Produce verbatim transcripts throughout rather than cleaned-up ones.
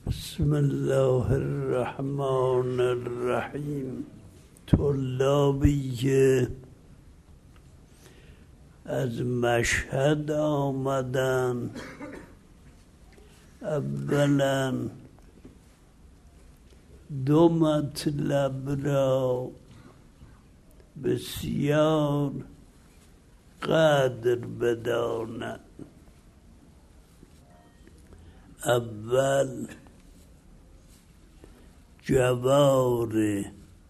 بسم الله الرحمن الرحیم. طلابی که از مشهد آمدن، اولا دو مطلب را بسیار قدر بدانند. اول جوار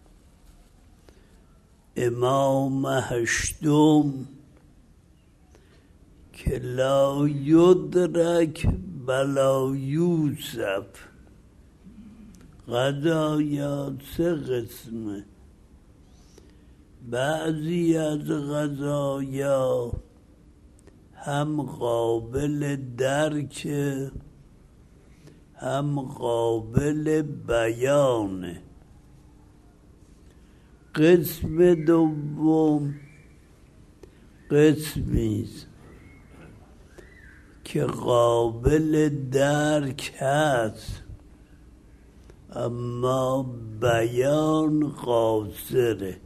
امام هشتم که لا یدرک بلا یوسف. غذایا سه قسمه. بعضی از غذایا هم قابل درک هم قابل بیانه. قسم دوم قسمیست که قابل درک هست اما بیان قاصره.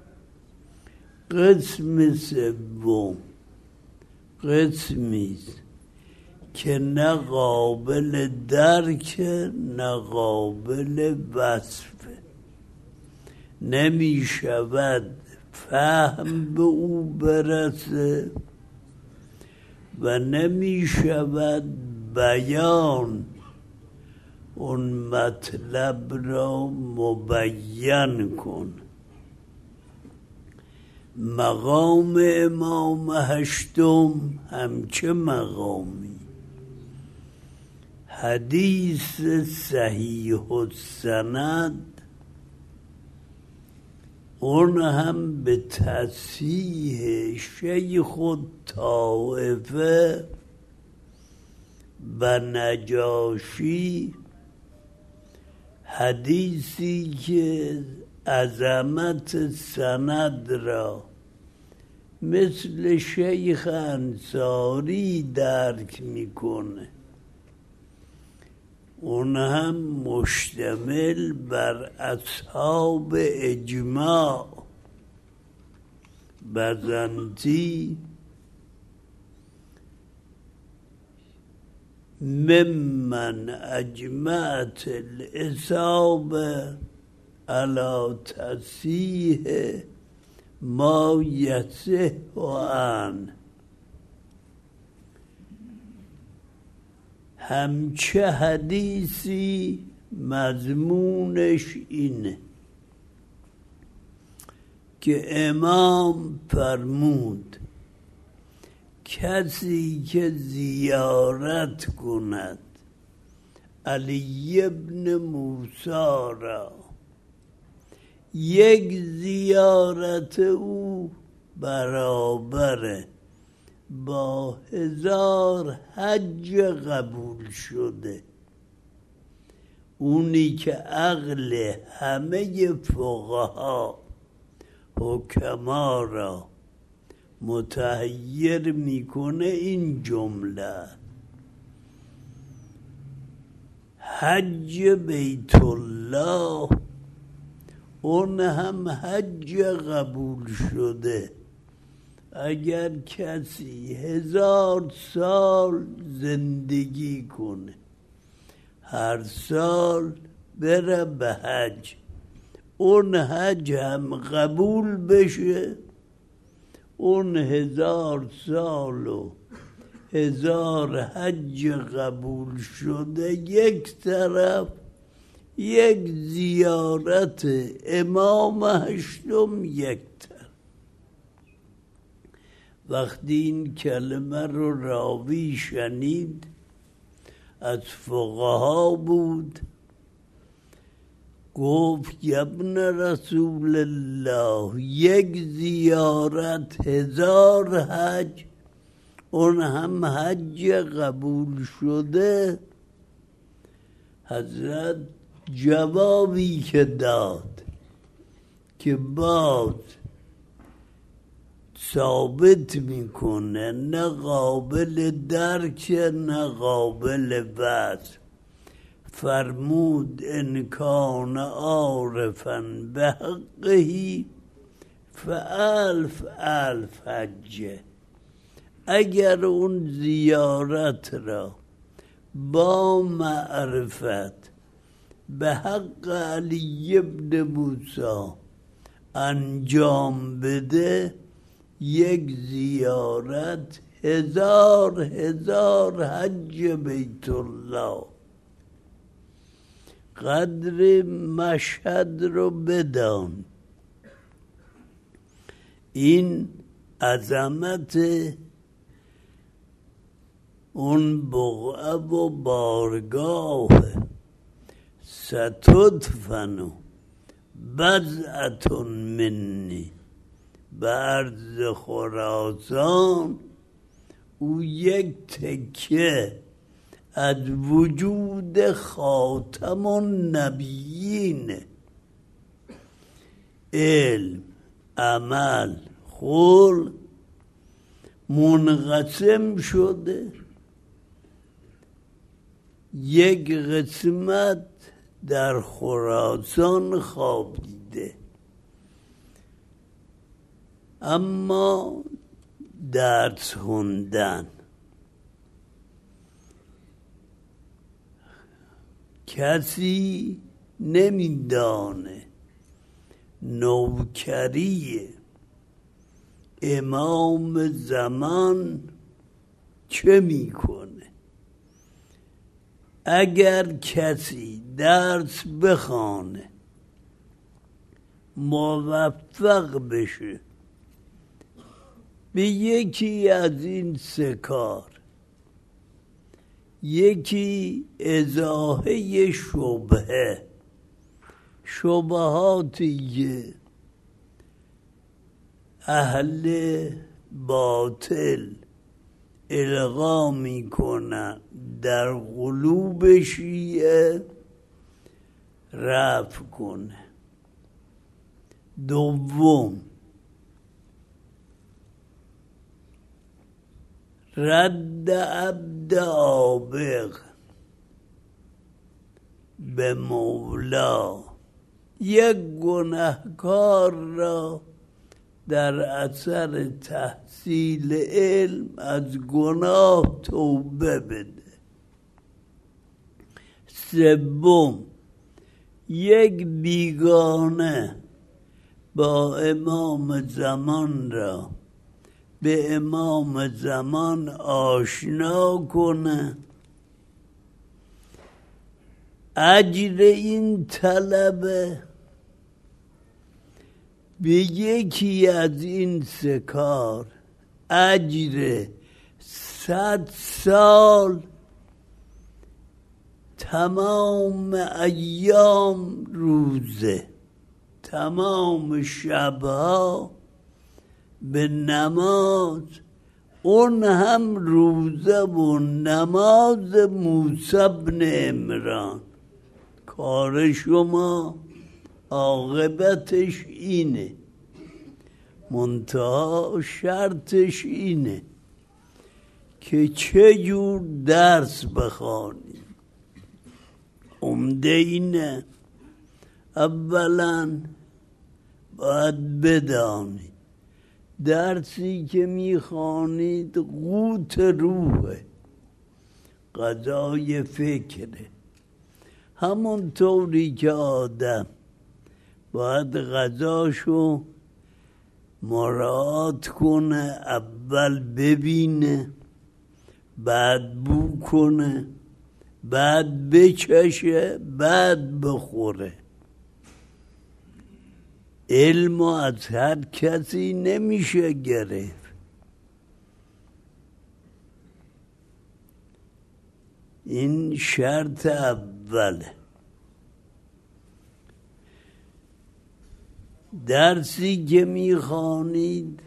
قسم سوم قسمیست که نه قابل درک نه قابل وصفه. نمی شود فهم به او برسه و نمی شود بیان اون مطلب را مبین کن. مقام امام هشتم همچه مقامی؟ حدیث صحیح السند، اون هم به تصحیح شیخ الطائفه و نجاشی، حدیثی که عظمت سند را مثل شیخ انصاری درک میکنه. اون هم مشتمل بر اصحاب اجماع. بزنتی ممن اجمعت الاصابه علی تصحیح ما یصح عنه. همچه حدیثی مضمونش اینه که امام فرمود کسی که زیارت کند علی ابن موسی را، یک زیارت او برابره با هزار حج قبول شده. اونی که عقل همه فقها حکما را متحیر میکنه این جمله: حج بیت الله، اون هم حج قبول شده. اگر کسی هزار سال زندگی کنه، هر سال بره به حج، اون حج هم قبول بشه، اون هزار سال و هزار حج قبول شده یک طرف، یک زیارت امام هشتم یک طرف. وقتی این کلمه رو راوی شنید، از فقها بود، گفت ابن رسول الله، یک زیارت هزار حج، اون هم حج قبول شده. حضرت جوابی که داد که باز ثابت میکنه نه قابل درک نه قابل وصف. فرمود ان کان عارفا به حقه فالف الف حجه. اگر اون زیارت را با معرفت به حق علی ابن موسی انجام بده، یک زیارت هزار هزار حج بیت الله. قدر مشهد رو بدان. این عظمت اون بقعه و بارگاه. ستدفن بضعة منی به عرض خراسان. او یک تکه از وجود خاتم النبیین، علم، عمل، خلق منقسم شده. یک قسمت در خراسان خوابیده، اما درس خوندن. کسی نمیدانه نوکری امام زمان چه میکنه. اگر کسی درس بخوانه موفق بشه به یکی از این سه کار، یکی ازاحه شبهه، شبهاتی که اهل باطل القا میکنن در قلوب شیعه، رفع کنه. دوم رد عبد عابق به مولا. یک گناهکار را در اثر تحصیل علم از گناه توبه بده. سوم یک بیگانه با امام زمان را به امام زمان آشنا کنه. اجر این طلبه به یکی از این سه کار اجر صد سال تمام ایام روزه، تمام شبها به نماز، اون هم روزه و نماز موسی بن عمران. کار شما عاقبتش اینه، منتها شرطش اینه که چه جور درس بخوانی. عمده اینه اولا باید بدانی درسی که میخوانید قوت روحه، غذای فکره. همون طوری که آدم باید غذاشو مراعات کنه، اول ببینه، بعد بو کنه، بعد بچشه، بعد بخوره. علم از هر کسی نمیشه گرفت. این شرط اوله. درسی که میخوانید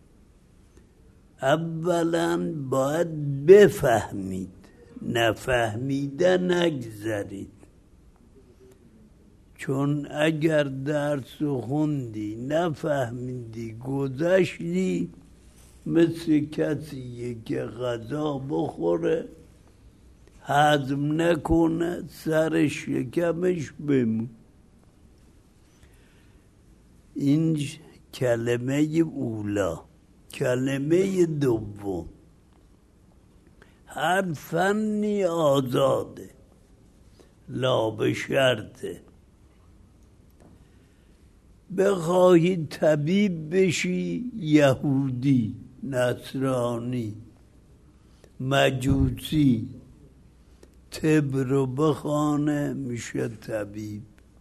اولا باید بفهمید، نفهمیده نگذارید. چون اگر درس خوندی نفهمیدی گذشتی، مثل کسیه که غذا بخوره هضم نکنه سر شکمش بمون. این کلمه اولا. کلمه دوم، هر فنی آزاده لا به شرطه. بخواهی طبیب بشی یهودی، نصرانی، مجوسی، طب رو بخوانه میشه طبیب.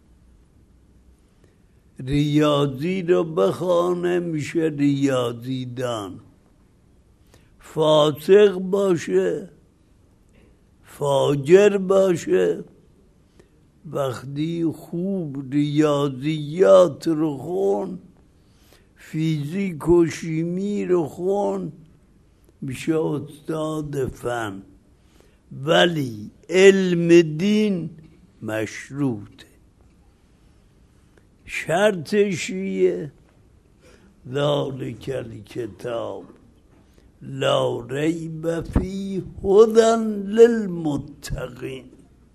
ریاضی رو بخوانه میشه ریاضیدان. فاسق باشه، فاجر باشه، وقتی خوب ریاضیات رو خون، فیزیک و شیمی رو خون، میشه استاد فن. ولی علم دین مشروطه. شرطش چیه؟ ذالک الکتاب لا ریب فیه هدی للمتقین.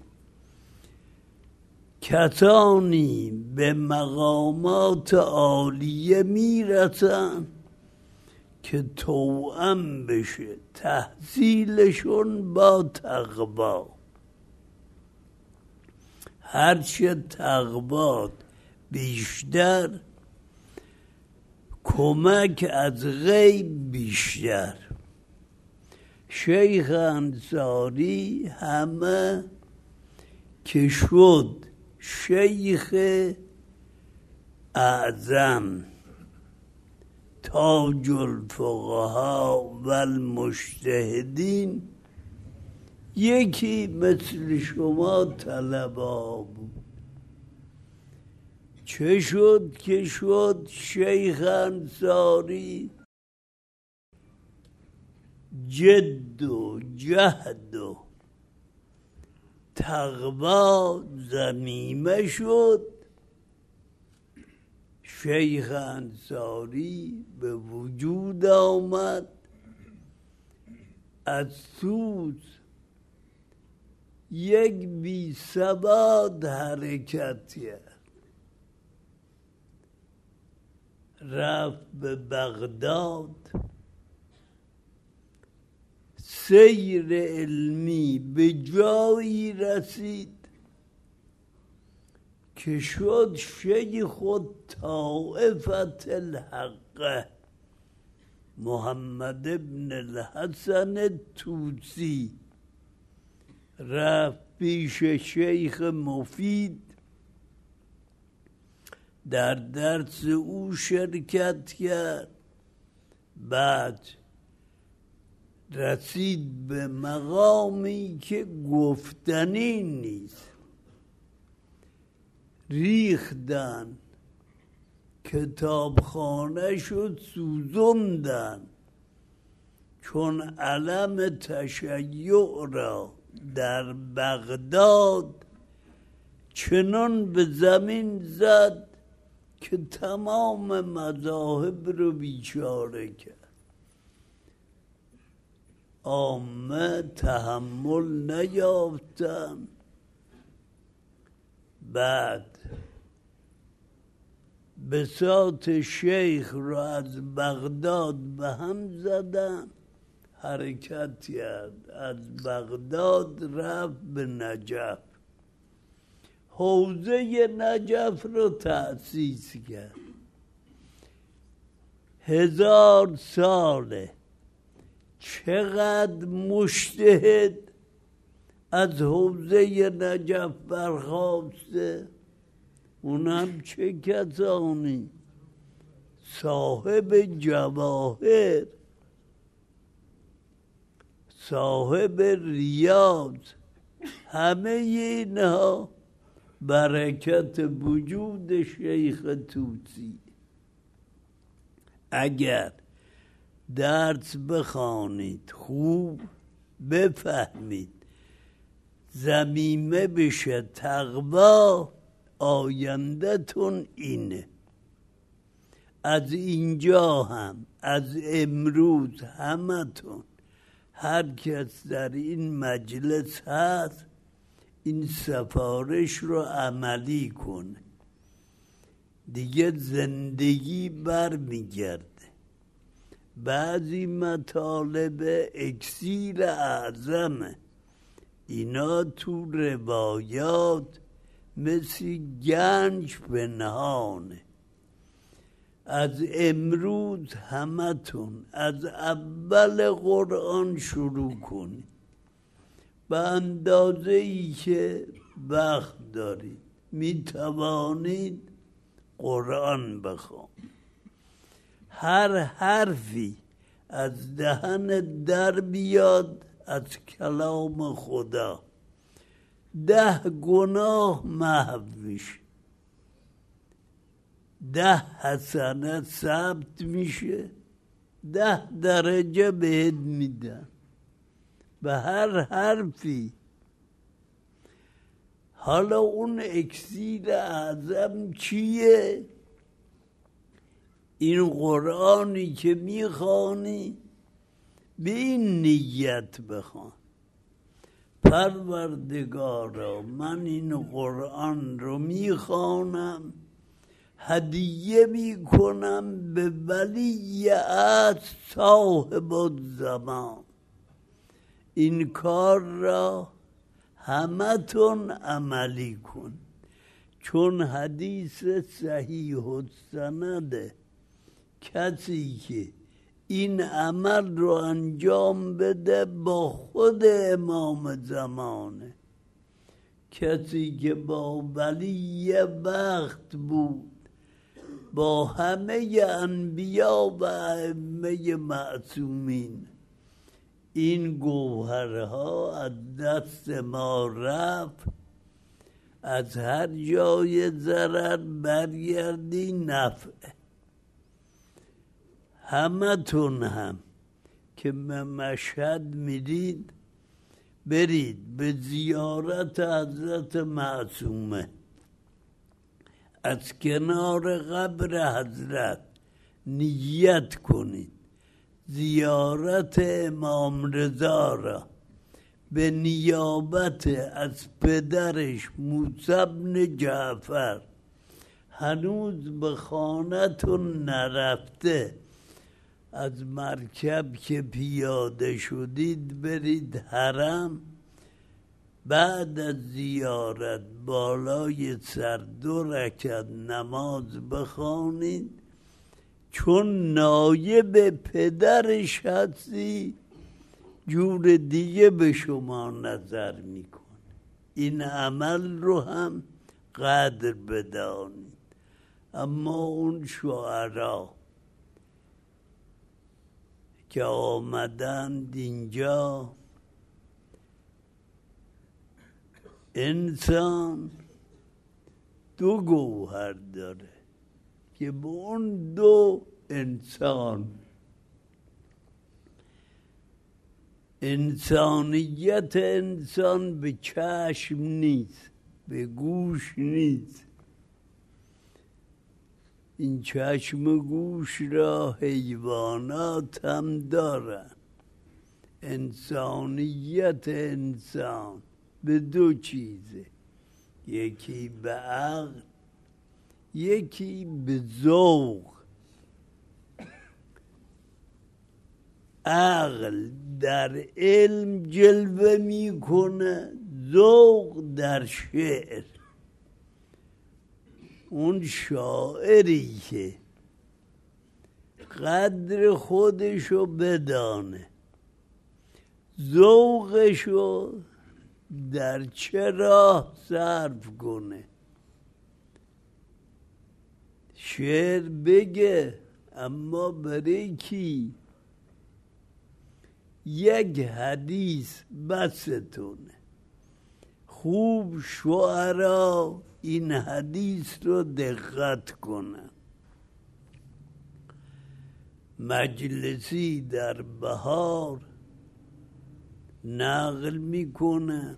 کسانی به مقامات عالیه میرسن که توأم بشه تحصیلشون با تقوا. هرچه تقوات بیشتر، کمک از غیب بیشتر. شیخ انصاری همه که شد شیخ اعظم، تاج الفقها و المجتهدین، یکی مثل شما طلبا بود. چه شد که شد شیخ انصاری؟ جد و جهد و تقوا ضمیمه شد. شیخ انصاری به وجود آمد، از توس یک بی ثبات حرکت کرد، رفت به بغداد. سیر علمی به جایی رسید که شد شیخ طائفة الحق محمد ابن الحسن توسی. رفت پیش شیخ مفید، در درس او شرکت کرد. بعد رسید به مقامی که گفتنی نیست. ریختن کتابخانه شد، سوزوندن، چون علم تشیع را در بغداد چنان به زمین زد که تمام مذاهب رو بیچاره کرد. عامه تحمل نیافتن. بعد بساط شیخ را از بغداد به هم زدن، حرکت کرد، از بغداد رفت به نجف. حوزه نجف رو تأسیس کرد. هزار ساله چقدر مجتهد از حوزه نجف برخاسته. اونم چه کسانی؟ صاحب جواهر، صاحب ریاض، همه اینها برکت وجود شیخ توسی. اگر درس بخوانید، خوب بفهمید، ضمیمه بشه تقوا، آینده‌تون اینه. از اینجا هم، از امروز همتون هر کس در این مجلس هست این سفارش رو عملی کنه، دیگه زندگی بر میگرده. بعضی مطالب اکسیر اعظمه، اینا تو روایات مثل گنج پنهانه. از امروز همتون از اول قرآن شروع کنید، به اندازه ای که وقت دارید می توانید قرآن بخوانید. هر حرفی از دهن در بیاد از کلام خدا ده گناه محو میشه، ده حسنه ثبت میشه، ده درجه بهت میدن به هر حرفی. حالا اون اکسیر اعظم چیه؟ این قرآنی که میخوانی به این نیت بخوان: پروردگارا من این قرآن رو میخوانم، هدیه میکنم به ولی عهد صاحب الزمان. این کار را همتون عملی کن، چون حدیث صحیح السنده کسی که این عمل رو انجام بده با خود امام زمانه. کسی که با ولی وقت بود، با همه انبیا و ائمه معصومین، این گوهرها از دست ما رفت، از هر جای ضرر برگردی نفع. همتون هم که به مشهد میرید برید به زیارت حضرت معصومه، از کنار قبر حضرت نیت کنید زیارت امام رضا را به نیابت از پدرش موسی بن جعفر. هنوز به خانه‌تون نرفته، از مرکب که پیاده شدید برید حرم، بعد از زیارت بالای سر دو رکعت نماز بخوانید، چون نایب پدرش هستی جور دیگه به شما نظر میکنه. این عمل رو هم قدر بدانید. اما اون شعرا که آمدند اینجا، انسان دو گوهر داره که به اون دو انسان، انسانیت انسان به چشم نیست، به گوش نیست. این چشم گوش را حیوانات هم دارن. انسانیت انسان به دو چیزه، یکی به عقل، یکی به ذوق. عقل در علم جلوه میکنه، ذوق در شعر. اون شاعری که قدر خودشو بدانه، ذوقشو در چه راه صرف کنه، شعر بگه اما برای کی؟ یک حدیث بستونه. خوب شعرا این حدیث رو دقت کنن. مجلسی در بهار نقل میکنه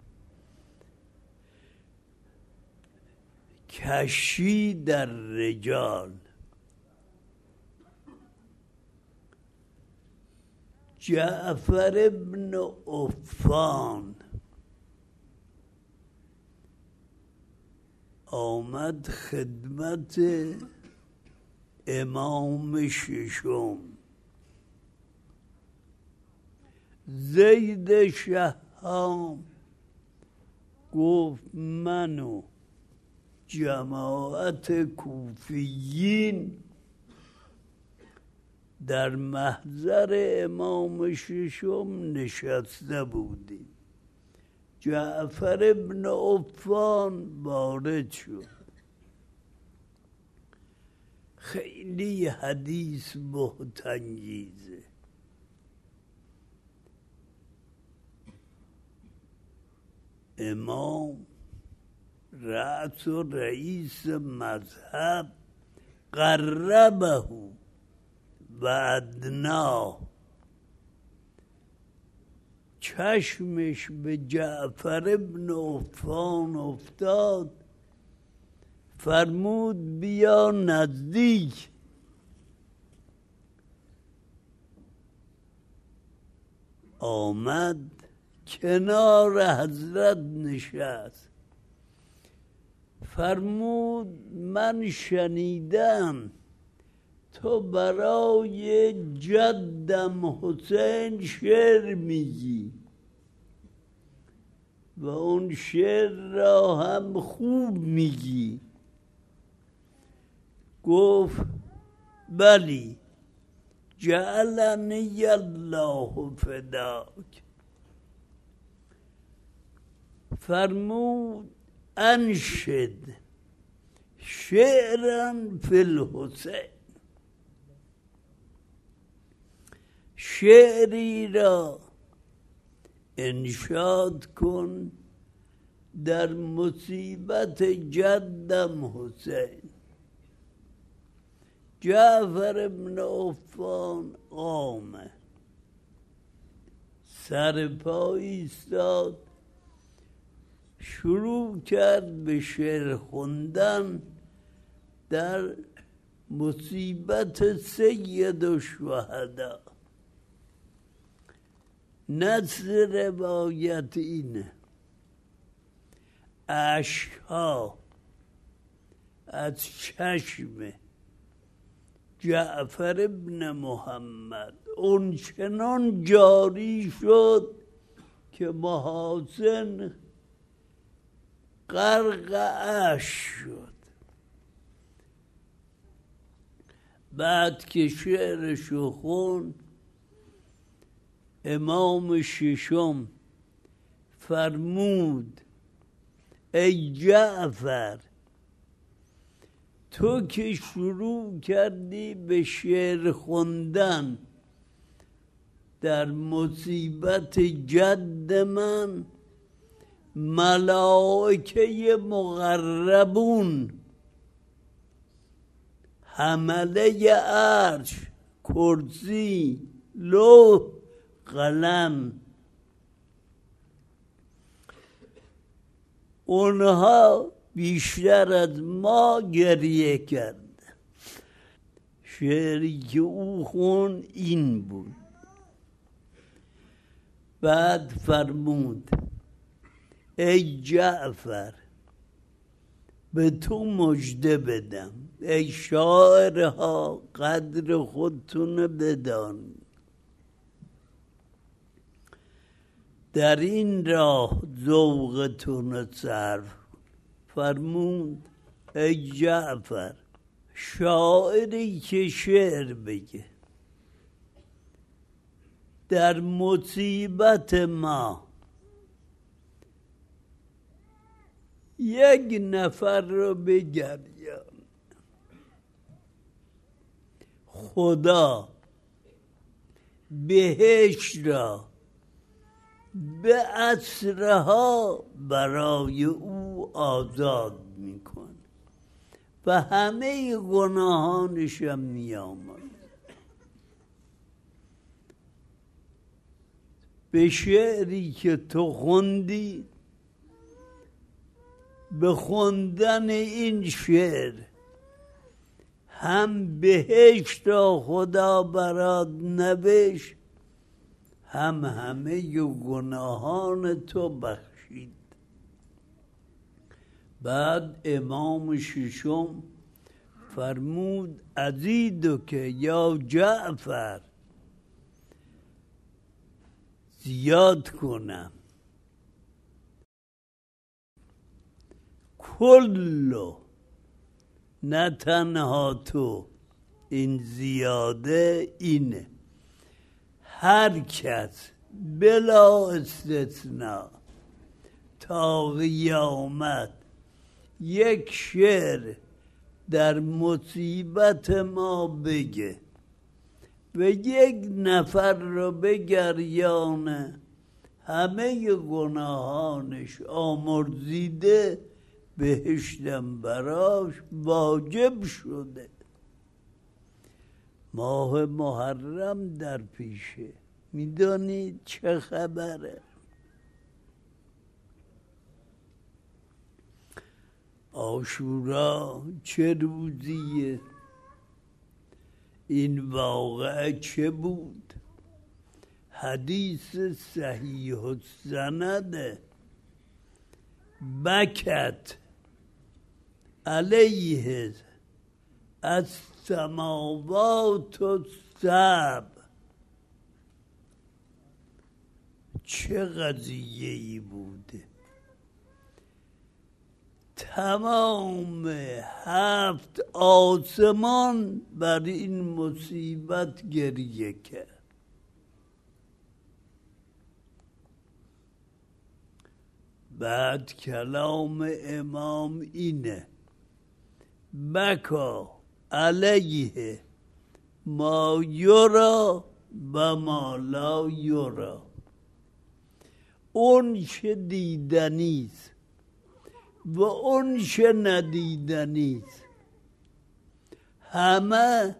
کشی در رجال. جعفر ابن عفان آمد خدمت امام ششم زید شهام، گفت منو جماعت کوفیین در محضر امام ششم نشسته بودیم. جعفر ابن عفان وارد شد. خیلی حدیث بهت‌انگیزه. امام رأس و رئیس مذهب قربه و ادنا، چشمش به جعفر ابن عفان افتاد، فرمود بیا نزدیک. آمد کنار حضرت نشست، فرمود من شنیدم تو برای جدم حسین شعر میگی و اون شعر را هم خوب میگی. گفت بلی، جعلنی الله فداک. فرمود انشد شعرا فی الحسین، شعری را انشاد کن در مصیبت جدم حسین. جعفر بن عفان قامه، سر پا ایستاد، شروع کرد به شعر خوندن در مصیبت سید الشهدا. نص روایت اینه: اشک‌ها از چشم جعفر ابن محمد اونچنان جاری شد که محاسن غرق اشک شد. بعد که شعرشو خوند، امام ششم فرمود ای جعفر، تو که شروع کردی به شعر خوندن در مصیبت جد من، ملائکه مقربون، حمله عرش، کرسی، لوح، قلم، اونها بیشتر از ما گریه کرد. شعری که او خون این بود. بعد فرمود ای جعفر، به تو مژده بدم، ای شاعرها قدر خودتون بدان، در این راه ذوقتون صرف. فرمود ای جعفر، شاعری که شعر بگه در مصیبت ما یک نفر رو بگریان، خدا بهشت را به اسرها برای او آزاد میکن و همه گناهانش هم میامد. به شعری که تو خوندی، به خوندن این شعر هم بهشت را خدا برات نوشت، هم همه گناهان تو بخشید. بعد امام ششم فرمود ازیدو که یا جعفر زیاد کنم. کلو، نه تنها تو، این زیاده اینه، هر کس بلا استثناء تا قیامت یک شعر در مصیبت ما بگه و یک نفر رو بگریانه، همه گناهانش آمرزیده، بهشتم براش واجب شده. ماه محرم در پیشه، میدونید چه خبره؟ عاشورا چه روزیه؟ این واقعه چه بود؟ حدیث صحیح السنده. بکت علیه از سماوات و سب. چه قضیه ای بوده؟ تمام هفت آسمان بر این مصیبت گریه کرد. بعد کلام امام اینه بکا علیه ما یرا و ما لا یرا. اون چه دیدنیست و اون چه ندیدنیست، همه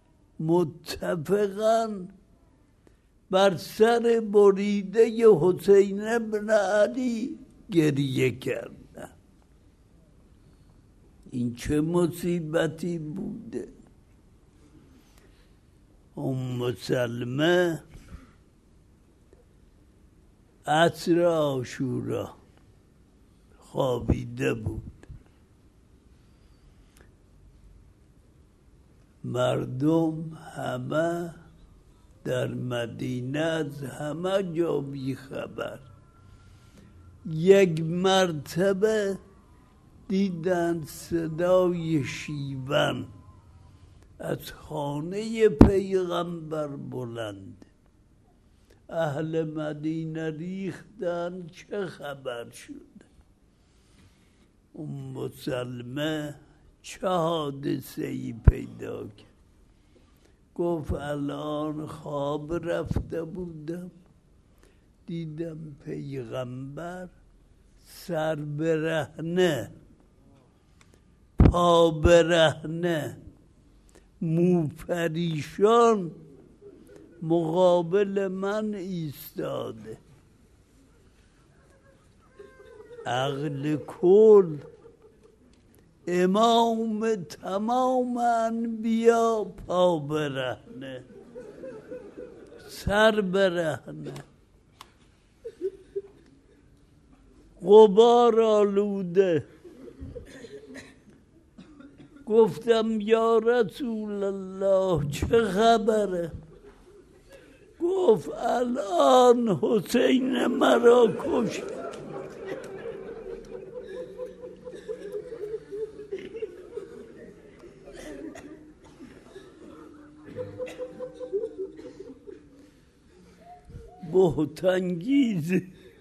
متفقاً بر سر بریده حسین بن علی گریه کردن. این چه مصیبتی بوده؟ ام سلمه عصر عاشورا خوابیده بود. مردم همه در مدینه از همه جا بی خبر. یک مرتبه دیدن صدای شیون از خانه پیغمبر بلند. اهل مدینه ریختن چه خبر شد؟ ام سلمه چه حادثه ای پیدا کرد؟ گفت الان خواب رفته بودم، دیدم پیغمبر سر برهنه، پا برهنه، مو پریشان مقابل من ایستاده. عقل کل، امام تمام انبیا پا برهنه، سر برهنه، غبار آلوده. گفتم یا رسول الله چه خبره؟ گفت الان حسین مرا کشت. بهتانگیز.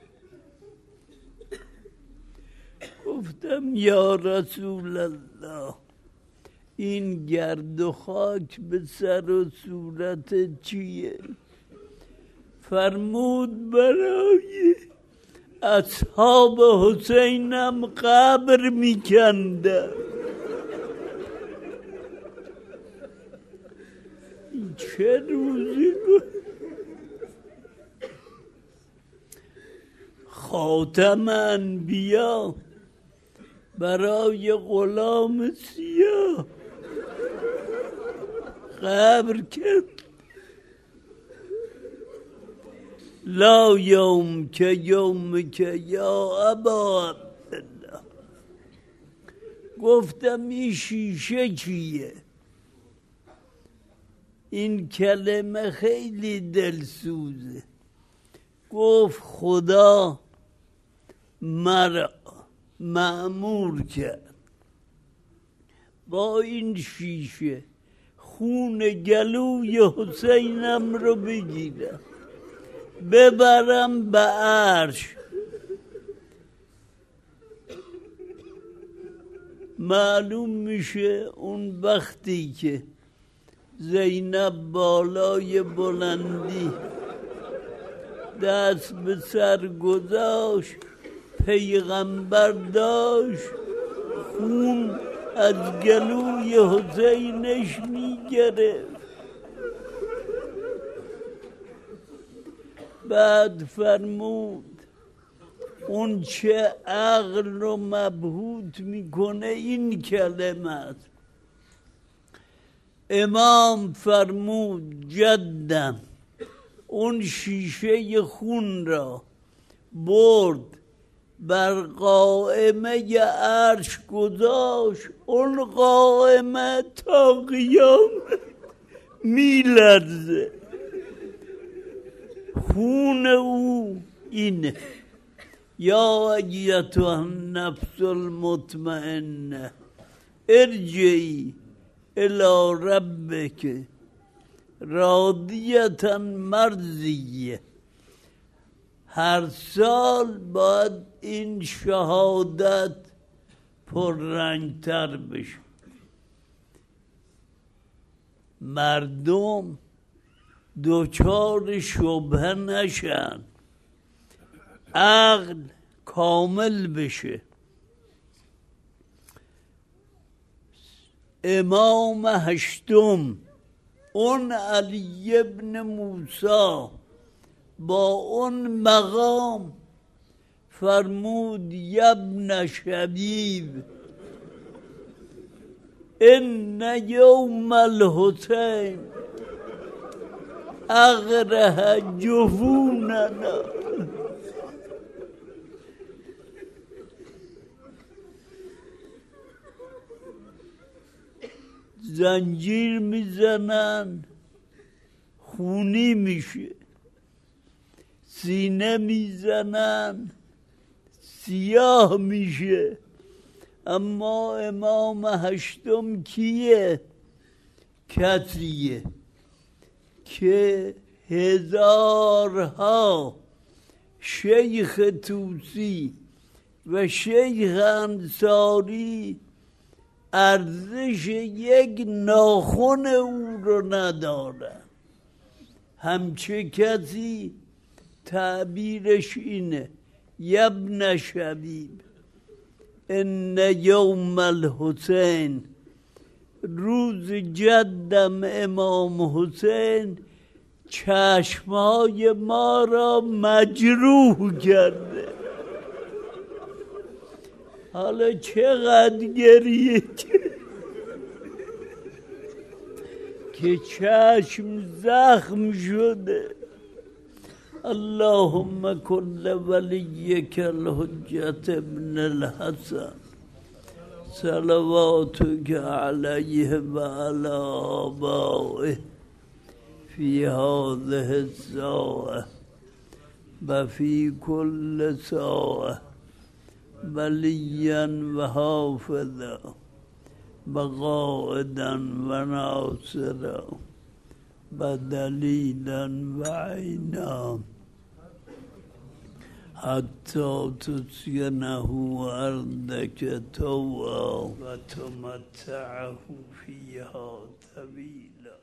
گفتم یا رسول الله این گرد و خاک به سر و صورت چیه؟ فرمود برای اصحاب حسینم قبر میکنده. این چه روزی بود؟ خاتم انبیا برای غلام سیاه قبر کرد. لا یوم که یوم که یا ابا عبدالله. گفتم این شیشه چیه؟ این کلمه خیلی دلسوزه. گفت خدا مرا مأمور کرد با این شیشه خون گلوی حسینم رو بگیرم ببرم به عرش. معلوم میشه اون وقتی که زینب بالای بلندی دست به سر گذاشت، پیغمبر داشت خون از گلوی حسینش میگرفت. بعد فرمود اون چه عقل رو مبهوت میکنه این کلمه است. امام فرمود جدم اون شیشه خون را برد بر قائمه عرش گذاشت، اون قائمه تا قیامت میلرزه. خون او اینه. یا ایتها النفس المطمئنه ارجعی الی ربک راضیة مرضیه. هر سال باید این شهادت پررنگتر بشه. مردم دوچار شبهه نشن، عقل کامل بشه. امام هشتم اون علی ابن موسی با اون مقام فرمود یبن شبیب ان یوم الحسین اغره جفوننا. زنجیر میزنن خونی میشه، سینه میزنن سیاه میشه. اما امام هشتم کیه؟ کسیه که هزارها شیخ توسی و شیخ انصاری ارزش یک ناخن او رو نداره. همچه کسی تعبیرش اینه یبن شبیب ان یوم الحسین، روز جدم امام حسین چشمهای ما را مجروح کرده. حالا چقدر گریه که چشم زخم شده. اللهم کل ولیک الحجت ابن الحسن صلواتک علیه و علی آبائه فی هذه الساعة و فی کل ساعة ولیا و حافظا و قائدا و ناصرا و دلیلا و عینا حتی تسکنه ارضک طوعا و تمتعه فیها طویلا.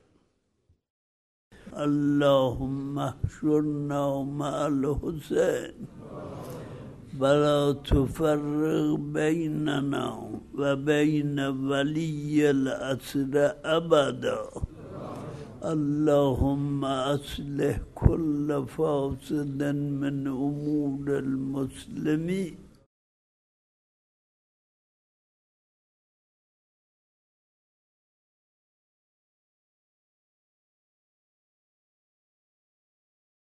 اللهم احشرنا مع الحسین ولا تفرق بیننا و بین ولی العصر ابدا. اللهم اصلح كل فاسد من امور المسلمين